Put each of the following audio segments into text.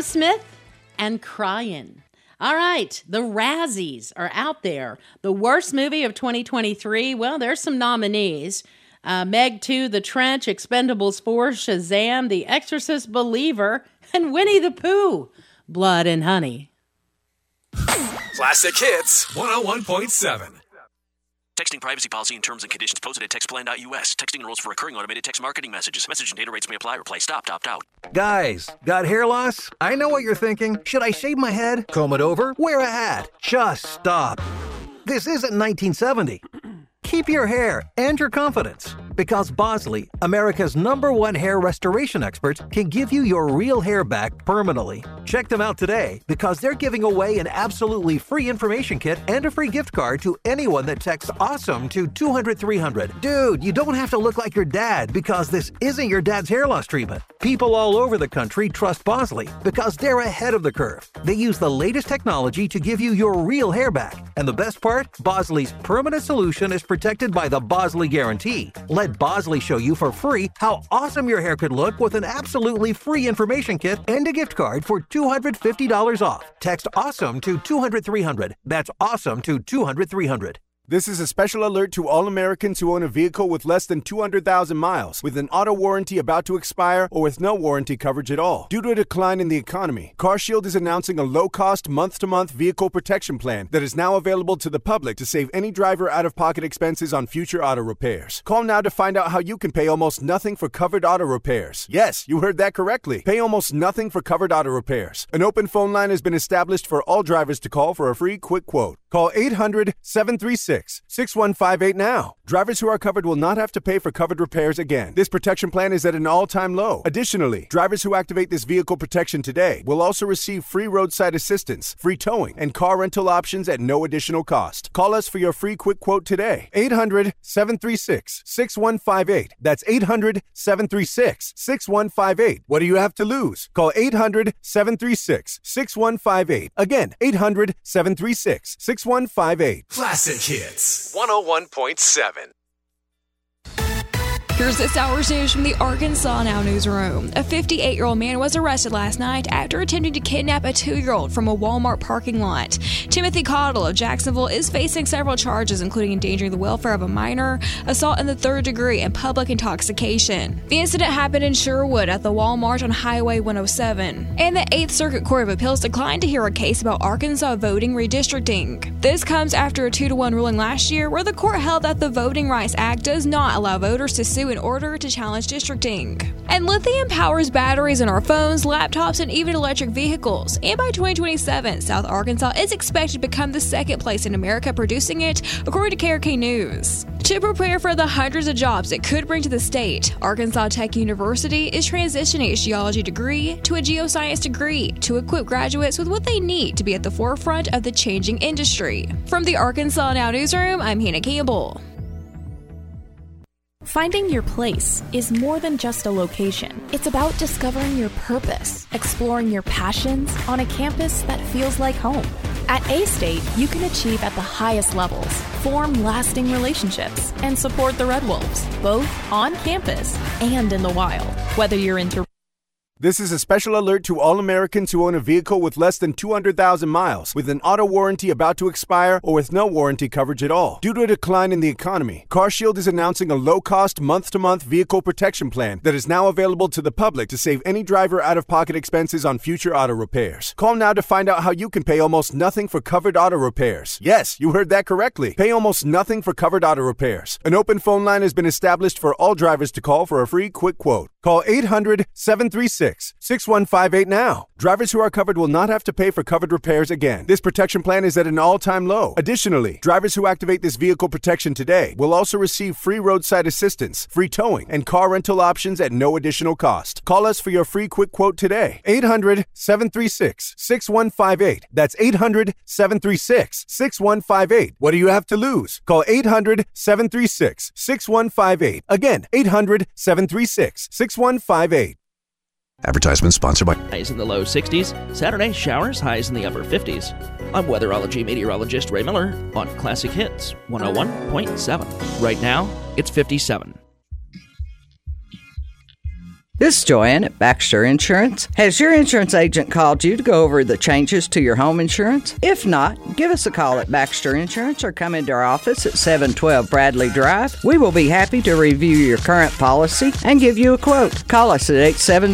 Smith and Crying. All right, the Razzies are out there. The worst movie of 2023, well, there's some nominees. Meg 2, The Trench, Expendables 4, Shazam, The Exorcist Believer, and Winnie the Pooh, Blood and Honey. Classic Hits 101.7. Texting privacy policy and terms and conditions posted at textplan.us. Texting enrolls for recurring automated text marketing messages. Message and data rates may apply. Reply stop, opt out. Guys, got hair loss? I know what you're thinking. Should I shave my head? Comb it over? Wear a hat? Just stop. This isn't 1970. Keep your hair and your confidence, because Bosley, America's #1 hair restoration experts, can give you your real hair back permanently. Check them out today, because they're giving away an absolutely free information kit and a free gift card to anyone that texts AWESOME to 200-300. Dude, you don't have to look like your dad, because this isn't your dad's hair loss treatment. People all over the country trust Bosley, because they're ahead of the curve. They use the latest technology to give you your real hair back. And the best part? Bosley's permanent solution is protected by the Bosley Guarantee. Let Bosley show you for free how awesome your hair could look with an absolutely free information kit and a gift card for $250 off. Text AWESOME to 200-300. That's AWESOME to 200-300. This is a special alert to all Americans who own a vehicle with less than 200,000 miles, with an auto warranty about to expire, or with no warranty coverage at all. Due to a decline in the economy, CarShield is announcing a low-cost, month-to-month vehicle protection plan that is now available to the public to save any driver out-of-pocket expenses on future auto repairs. Call now to find out how you can pay almost nothing for covered auto repairs. Yes, you heard that correctly. Pay almost nothing for covered auto repairs. An open phone line has been established for all drivers to call for a free quick quote. Call 800-736-6158 now. Drivers who are covered will not have to pay for covered repairs again. This protection plan is at an all-time low. Additionally, drivers who activate this vehicle protection today will also receive free roadside assistance, free towing, and car rental options at no additional cost. Call us for your free quick quote today. 800-736-6158. That's 800-736-6158. What do you have to lose? Call 800-736-6158. Again, 800-736-6158. Classic Hits 101.7. Here's this hour's news from the Arkansas Now newsroom. A 58-year-old man was arrested last night after attempting to kidnap a 2-year-old from a Walmart parking lot. Timothy Cottle of Jacksonville is facing several charges, including endangering the welfare of a minor, assault in the 3rd degree, and public intoxication. The incident happened in Sherwood at the Walmart on Highway 107. And the 8th Circuit Court of Appeals declined to hear a case about Arkansas voting redistricting. This comes after a 2-1 ruling last year where the court held that the Voting Rights Act does not allow voters to sue in order to challenge districting. And lithium powers batteries in our phones, laptops, and even electric vehicles. And by 2027, South Arkansas is expected to become the 2nd place in America producing it, according to KRK News. To prepare for the hundreds of jobs it could bring to the state, Arkansas Tech University is transitioning its geology degree to a geoscience degree to equip graduates with what they need to be at the forefront of the changing industry. From the Arkansas Now newsroom, I'm Hannah Campbell. Finding your place is more than just a location. It's about discovering your purpose, exploring your passions on a campus that feels like home. At A-State, you can achieve at the highest levels, form lasting relationships, and support the Red Wolves, both on campus and in the wild. Whether you're into This is a special alert to all Americans who own a vehicle with less than 200,000 miles, with an auto warranty about to expire, or with no warranty coverage at all. Due to a decline in the economy, CarShield is announcing a low-cost, month-to-month vehicle protection plan that is now available to the public to save any driver out-of-pocket expenses on future auto repairs. Call now to find out how you can pay almost nothing for covered auto repairs. Yes, you heard that correctly. Pay almost nothing for covered auto repairs. An open phone line has been established for all drivers to call for a free quick quote. Call 800-736-6158 now. Drivers who are covered will not have to pay for covered repairs again. This protection plan is at an all-time low. Additionally, drivers who activate this vehicle protection today will also receive free roadside assistance, free towing, and car rental options at no additional cost. Call us for your free quick quote today. 800-736-6158. That's 800-736-6158. What do you have to lose? Call 800-736-6158. Again, 800-736-6158. Advertisement sponsored by highs in the low 60s. Saturday, showers, highs in the upper 50s. I'm weatherology meteorologist Ray Miller on Classic Hits 101.7. Right now, it's 57. This is Joanne at Baxter Insurance. Has your insurance agent called you to go over the changes to your home insurance? If not, give us a call at Baxter Insurance or come into our office at 712 Bradley Drive. We will be happy to review your current policy and give you a quote. Call us at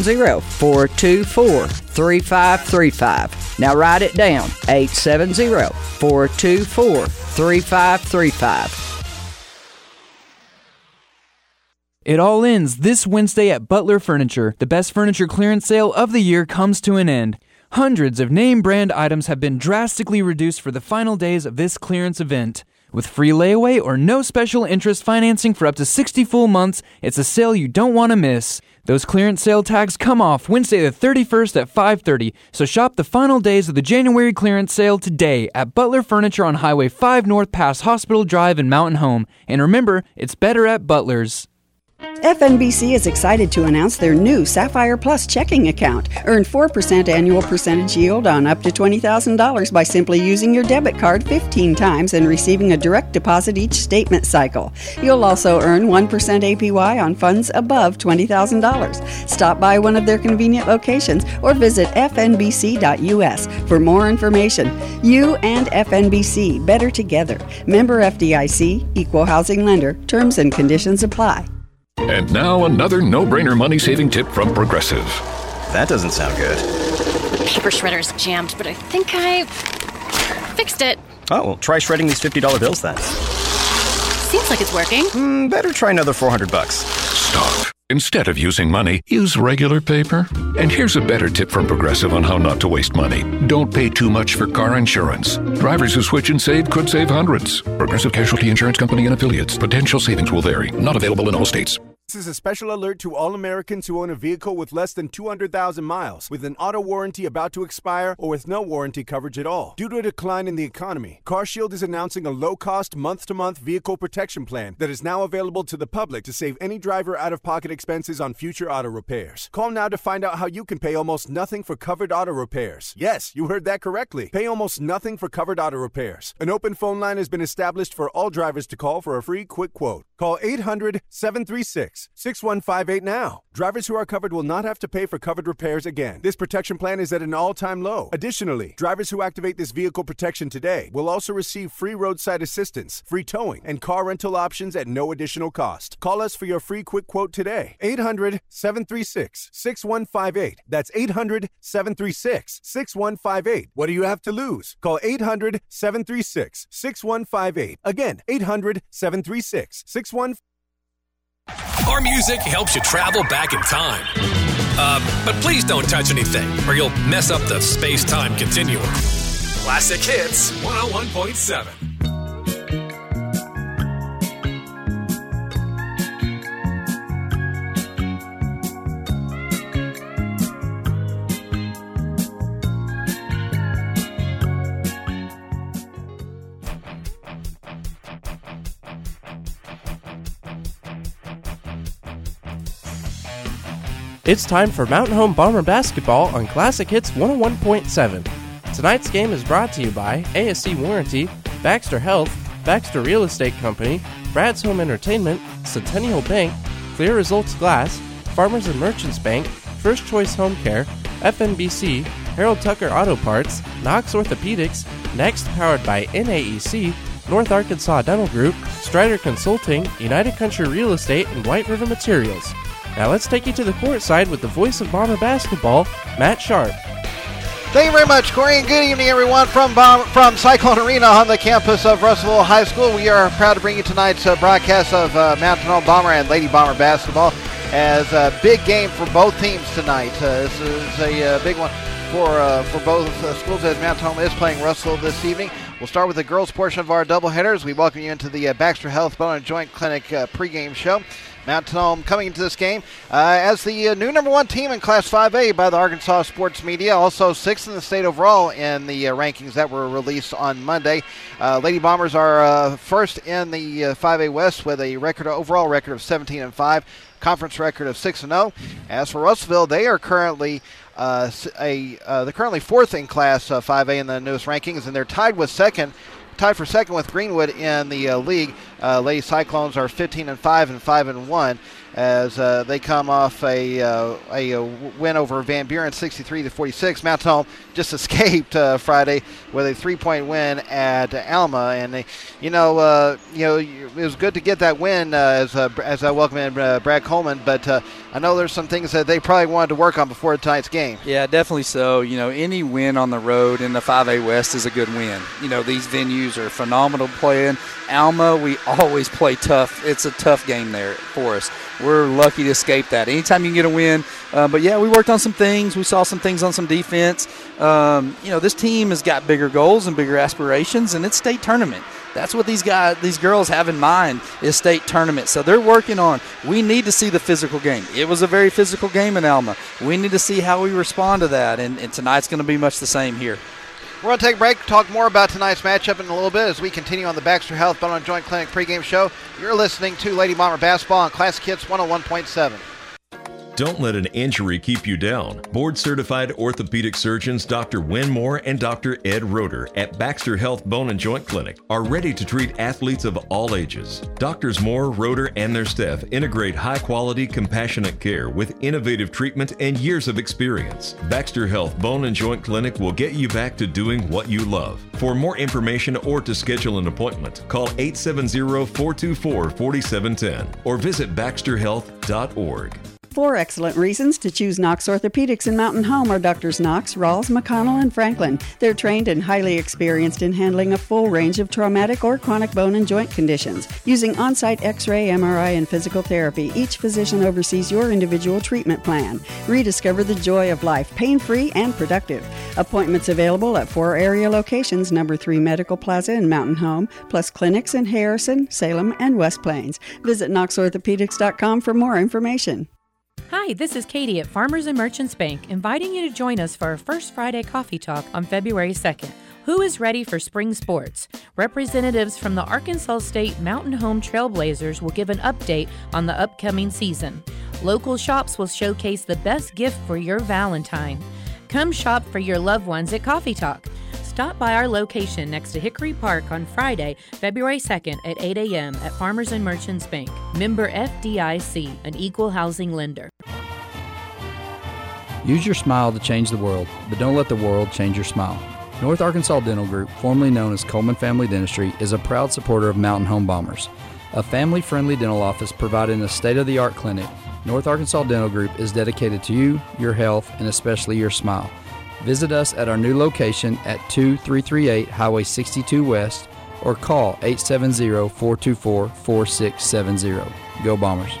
870-424-3535. Now write it down, 870-424-3535. It all ends this Wednesday at Butler Furniture. The best furniture clearance sale of the year comes to an end. Hundreds of name brand items have been drastically reduced for the final days of this clearance event. With free layaway or no special interest financing for up to 60 full months, it's a sale you don't want to miss. Those clearance sale tags come off Wednesday the 31st at 5:30, so shop the final days of the January clearance sale today at Butler Furniture on Highway 5 North past Hospital Drive in Mountain Home. And remember, it's better at Butler's. FNBC is excited to announce their new Sapphire Plus checking account. Earn 4% annual percentage yield on up to $20,000 by simply using your debit card 15 times and receiving a direct deposit each statement cycle. You'll also earn 1% APY on funds above $20,000. Stop by one of their convenient locations or visit fnbc.us for more information. You and FNBC, better together. Member FDIC, Equal Housing Lender. Terms and conditions apply. And now another no-brainer money-saving tip from Progressive. That doesn't sound good. The paper shredder's jammed, but I think I fixed it. Oh, well, try shredding these $50 bills then. Seems like it's working. Better try another $400. Stop. Instead of using money, use regular paper. And here's a better tip from Progressive on how not to waste money. Don't pay too much for car insurance. Drivers who switch and save could save hundreds. Progressive Casualty Insurance Company and Affiliates. Potential savings will vary. Not available in all states. This is a special alert to all Americans who own a vehicle with less than 200,000 miles, with an auto warranty about to expire, or with no warranty coverage at all. Due to a decline in the economy, CarShield is announcing a low-cost, month-to-month vehicle protection plan that is now available to the public to save any driver out-of-pocket expenses on future auto repairs. Call now to find out how you can pay almost nothing for covered auto repairs. Yes, you heard that correctly. Pay almost nothing for covered auto repairs. An open phone line has been established for all drivers to call for a free quick quote. Call 800-736-6158 now. Drivers who are covered will not have to pay for covered repairs again. This protection plan is at an all-time low. Additionally, drivers who activate this vehicle protection today will also receive free roadside assistance, free towing, and car rental options at no additional cost. Call us for your free quick quote today. 800-736-6158. That's 800-736-6158. What do you have to lose? Call 800-736-6158. Again, 800-736-6158. Our music helps you travel back in time. But please don't touch anything, or you'll mess up the space-time continuum. Classic Hits 101.7. It's time for Mountain Home Bomber Basketball on Classic Hits 101.7. Tonight's game is brought to you by ASC Warranty, Baxter Health, Baxter Real Estate Company, Brad's Home Entertainment, Centennial Bank, Clear Results Glass, Farmers and Merchants Bank, First Choice Home Care, FNBC, Harold Tucker Auto Parts, Knox Orthopedics, Next powered by NAEC, North Arkansas Dental Group, Strider Consulting, United Country Real Estate, and White River Materials. Now let's take you to the courtside with the voice of Bomber basketball, Matt Sharp. Thank you very much, Corey, and good evening, everyone, from Cyclone Arena on the campus of Russellville High School. We are proud to bring you tonight's broadcast of Mountain Home Bomber and Lady Bomber basketball as a big game for both teams tonight. This is a big one for both schools as Mountain Home is playing Russellville this evening. We'll start with the girls' portion of our doubleheaders. We welcome you into the Baxter Health Bone and Joint Clinic pregame show. Mountain Home coming into this game as the new number one team in Class 5A by the Arkansas Sports Media, also sixth in the state overall in the rankings that were released on Monday. Lady Bombers are first in the 5A West with a overall record of 17-5, conference record of 6-0. As for Russellville, they are currently they're currently fourth in Class 5A in the newest rankings, and they're tied for second with Greenwood in the league. Lady Cyclones are 15-5 and 5-1. as they come off a win over Van Buren 63-46. Mountain Home just escaped Friday with a 3-point win at Alma, and it was good to get that win as I welcome in Brad Coleman. But I know there's some things that they probably wanted to work on before tonight's game. Yeah, definitely so. Any win on the road in the 5A West is a good win. These venues are phenomenal playing. Alma, we always play tough. It's a tough game there for us. We're lucky to escape that. Anytime you can get a win. But, yeah, we worked on some things. We saw some things on some defense. This team has got bigger goals and bigger aspirations, and it's state tournament. That's what these girls have in mind is state tournament. So they're working on, we need to see the physical game. It was a very physical game in Alma. We need to see how we respond to that, and tonight's going to be much the same here. We're going to take a break, talk more about tonight's matchup in a little bit as we continue on the Baxter Health Bone and Joint Clinic pregame show. You're listening to Lady Bomber Basketball on Classic Hits 101.7. Don't let an injury keep you down. Board-certified orthopedic surgeons Dr. Wynn Moore and Dr. Ed Roeder at Baxter Health Bone and Joint Clinic are ready to treat athletes of all ages. Doctors Moore, Roeder, and their staff integrate high-quality, compassionate care with innovative treatment and years of experience. Baxter Health Bone and Joint Clinic will get you back to doing what you love. For more information or to schedule an appointment, call 870-424-4710 or visit baxterhealth.org. 4 excellent reasons to choose Knox Orthopedics in Mountain Home are Doctors Knox, Rawls, McConnell, and Franklin. They're trained and highly experienced in handling a full range of traumatic or chronic bone and joint conditions. Using on-site X-ray, MRI, and physical therapy, each physician oversees your individual treatment plan. Rediscover the joy of life, pain-free and productive. Appointments available at 4 area locations, number 3 Medical Plaza in Mountain Home, plus clinics in Harrison, Salem, and West Plains. Visit knoxorthopedics.com for more information. Hi, this is Katie at Farmers and Merchants Bank, inviting you to join us for our first Friday Coffee Talk on February 2nd. Who is ready for spring sports? Representatives from the Arkansas State Mountain Home Trailblazers will give an update on the upcoming season. Local shops will showcase the best gift for your Valentine. Come shop for your loved ones at Coffee Talk. Stop by our location next to Hickory Park on Friday, February 2nd at 8 a.m. at Farmers and Merchants Bank. Member FDIC, an equal housing lender. Use your smile to change the world, but don't let the world change your smile. North Arkansas Dental Group, formerly known as Coleman Family Dentistry, is a proud supporter of Mountain Home Bombers. A family-friendly dental office providing a state-of-the-art clinic, North Arkansas Dental Group is dedicated to you, your health, and especially your smile. Visit us at our new location at 2338 Highway 62 West or call 870-424-4670. Go Bombers.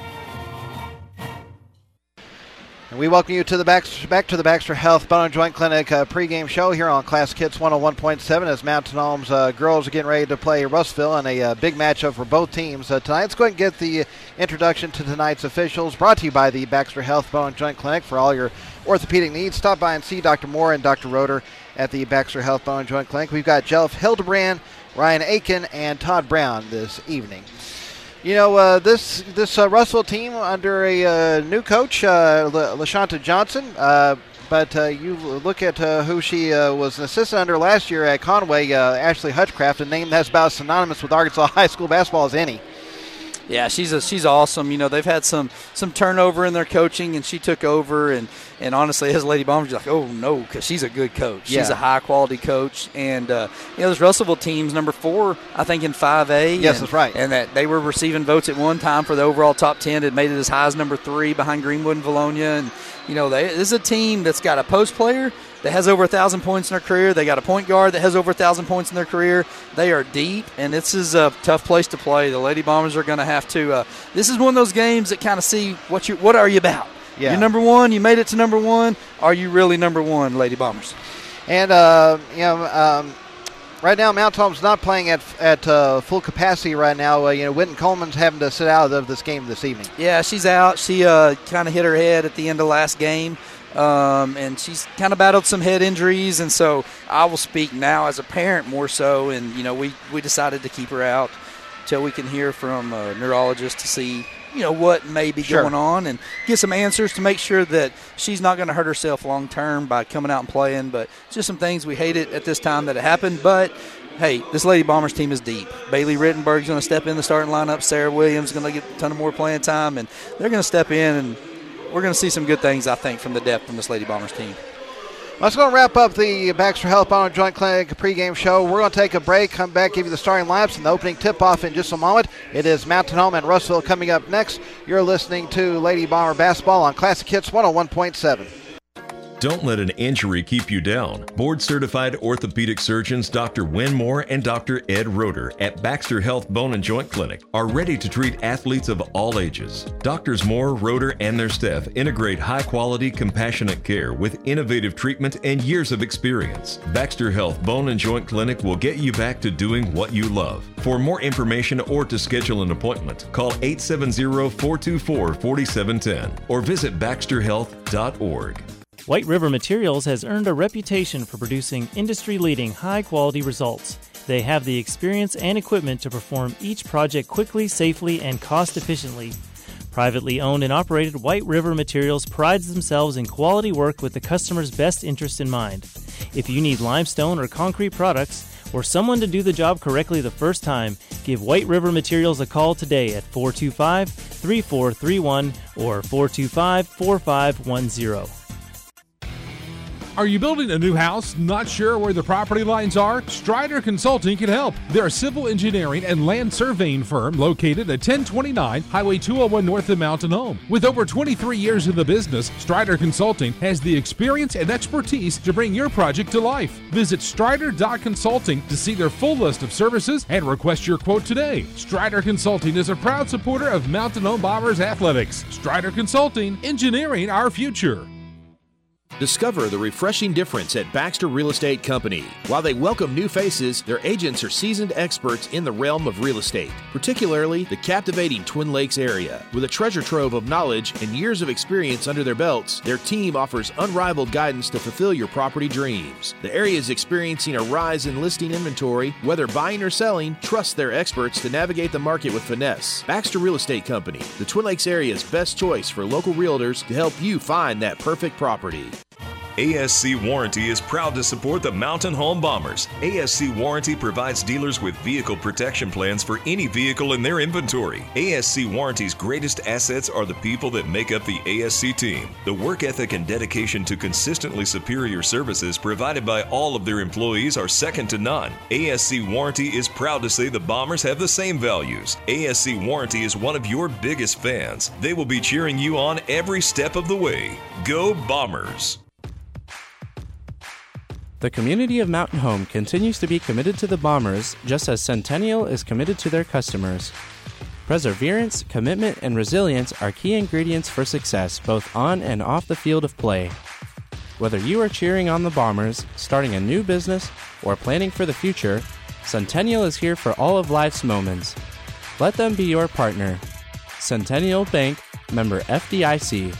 And we welcome you to the back to the Baxter Health Bone and Joint Clinic pregame show here on Classic Hits 101.7 as Mountain Home's girls are getting ready to play Russellville in a big matchup for both teams tonight. Let's go ahead and get the introduction to tonight's officials, brought to you by the Baxter Health Bone and Joint Clinic. For all your orthopedic needs, stop by and see Dr. Moore and Dr. Roeder at the Baxter Health Bone and Joint Clinic. We've got Jeff Hildebrand, Ryan Aiken, and Todd Brown this evening. This Russellville team under a new coach, LaShanta Johnson, but you look at who she was an assistant under last year at Conway, Ashley Hutchcraft, a name that's about synonymous with Arkansas high school basketball as any. Yeah, she's awesome. They've had some turnover in their coaching, and she took over. And honestly, as Lady Bombers, you're like, oh, no, because she's a good coach. She's a high-quality coach. And, this Russellville team's number 4, I think, in 5A. Yes, that's right. And that they were receiving votes at one time for the overall top 10. It made it as high as number 3 behind Greenwood and Valonia. And, this is a team that's got a post player that has over 1,000 points in their career. They got a point guard that has over 1,000 points in their career. They are deep, and this is a tough place to play. The Lady Bombers are going to have to this is one of those games that kind of see what are you about. Yeah. You're number 1. You made it to number 1. Are you really number 1, Lady Bombers? And, right now, Mount Home's not playing at full capacity right now. Winton Coleman's having to sit out of this game this evening. Yeah, she's out. She kind of hit her head at the end of last game. And she's kind of battled some head injuries, and so I will speak now as a parent more so. And, we decided to keep her out until we can hear from a neurologist to see, what may be going on and get some answers to make sure that she's not going to hurt herself long term by coming out and playing. But just some things we hate it at this time that it happened. But hey, this Lady Bombers team is deep. Bailey Rittenberg's going to step in the starting lineup. Sarah Williams is going to get a ton of more playing time, and they're going to step in, and we're going to see some good things, I think, from the depth from this Lady Bombers team. Let's go and wrap up the Baxter Health Bomber Joint Clinic pregame show. We're going to take a break, come back, give you the starting lineups and the opening tip-off in just a moment. It is Mountain Home and Russellville coming up next. You're listening to Lady Bomber Basketball on Classic Hits 101.7. Don't let an injury keep you down. Board-certified orthopedic surgeons Dr. Win Moore and Dr. Ed Roeder at Baxter Health Bone and Joint Clinic are ready to treat athletes of all ages. Doctors Moore, Roeder, and their staff integrate high-quality, compassionate care with innovative treatment and years of experience. Baxter Health Bone and Joint Clinic will get you back to doing what you love. For more information or to schedule an appointment, call 870-424-4710 or visit baxterhealth.org. White River Materials has earned a reputation for producing industry-leading, high-quality results. They have the experience and equipment to perform each project quickly, safely, and cost-efficiently. Privately owned and operated, White River Materials prides themselves in quality work with the customer's best interest in mind. If you need limestone or concrete products, or someone to do the job correctly the first time, give White River Materials a call today at 425-3431 or 425-4510. Are you building a new house, not sure where the property lines are? Strider Consulting can help. They're a civil engineering and land surveying firm located at 1029 Highway 201 north of Mountain Home. With over 23 years in the business, Strider Consulting has the experience and expertise to bring your project to life. Visit strider.consulting to see their full list of services and request your quote today. Strider Consulting is a proud supporter of Mountain Home Bombers athletics. Strider Consulting, engineering our future. Discover the refreshing difference at Baxter Real Estate Company. While they welcome new faces, their agents are seasoned experts in the realm of real estate, particularly the captivating Twin Lakes area. With a treasure trove of knowledge and years of experience under their belts, their team offers unrivaled guidance to fulfill your property dreams. The area is experiencing a rise in listing inventory. Whether buying or selling, trust their experts to navigate the market with finesse. Baxter Real Estate Company, the Twin Lakes area's best choice for local realtors to help you find that perfect property. ASC Warranty is proud to support the Mountain Home Bombers. ASC Warranty provides dealers with vehicle protection plans for any vehicle in their inventory. ASC Warranty's greatest assets are the people that make up the ASC team. The work ethic and dedication to consistently superior services provided by all of their employees are second to none. ASC Warranty is proud to say the Bombers have the same values. ASC Warranty is one of your biggest fans. They will be cheering you on every step of the way. Go Bombers! The community of Mountain Home continues to be committed to the Bombers, just as Centennial is committed to their customers. Perseverance, commitment, and resilience are key ingredients for success both on and off the field of play. Whether you are cheering on the Bombers, starting a new business, or planning for the future, Centennial is here for all of life's moments. Let them be your partner. Centennial Bank, member FDIC.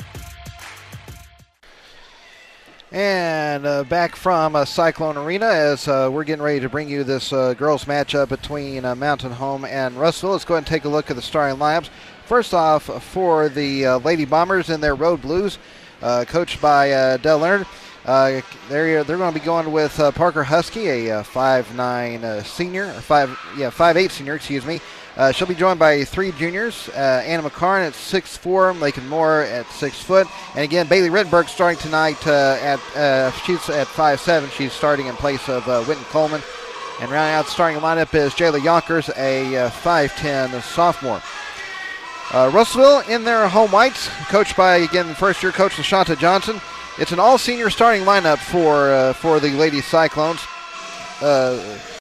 And back from Cyclone Arena as we're getting ready to bring you this girls matchup between Mountain Home and Russellville. Let's go ahead and take a look at the starting lineups. First off, for the Lady Bombers in their road blues, coached by Dell Leonard. They're going to be going with Parker Husky, a 5'9" senior, 5'8" senior, excuse me. She'll be joined by three juniors, Anna McCarn at 6'4", Lakin Moore at 6 foot. And again, Bailey Rittenberg starting tonight she's at 5'7". She's starting in place of Whitney Coleman. And rounding out the starting lineup is Jayla Yonkers, a 5'10" sophomore. Russellville in their home whites, coached by, again, first-year coach LaShonta Johnson. It's an all-senior starting lineup for the Lady Cyclones.